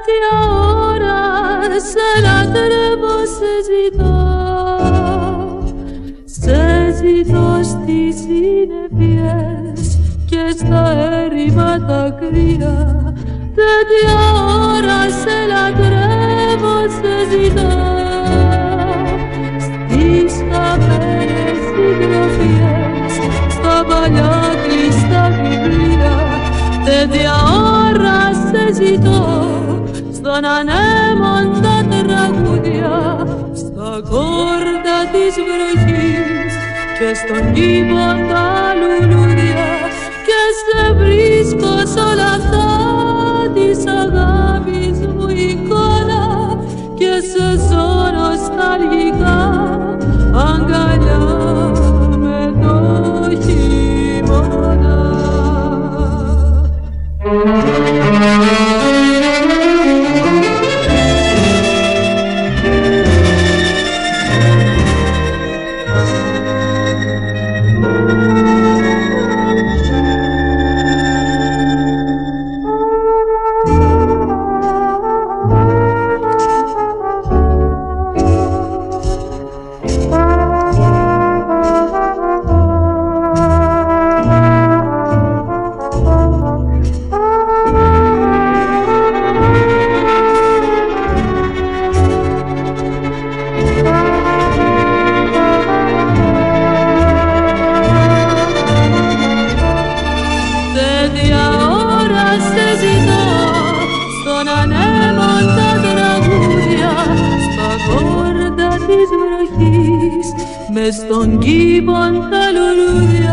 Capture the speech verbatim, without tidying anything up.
τέτοια ώρα σε λατρεύω, σε ζητώ, σε ζητώ στις συννεφιές και στα έρημα τα κρύα. Τέτοια ώρα σε λατρεύω, σε ζητώ, στις χαμένες συντροφιές, στα παλιά κλειστά βιβλία. Τέτοια ώρα σε ζητώ, στον ανέμοντα τραγούδια, στα κόρτα της βροχής και στον κήπο τα λουλούδια. Και σε βρίσκω σ' όλα αυτά της αγάπης μου εικόνα και σε ζω νοσταλγικά αγκαλιά με το χειμώνα. Μες στον κήπο τα λουλούδια.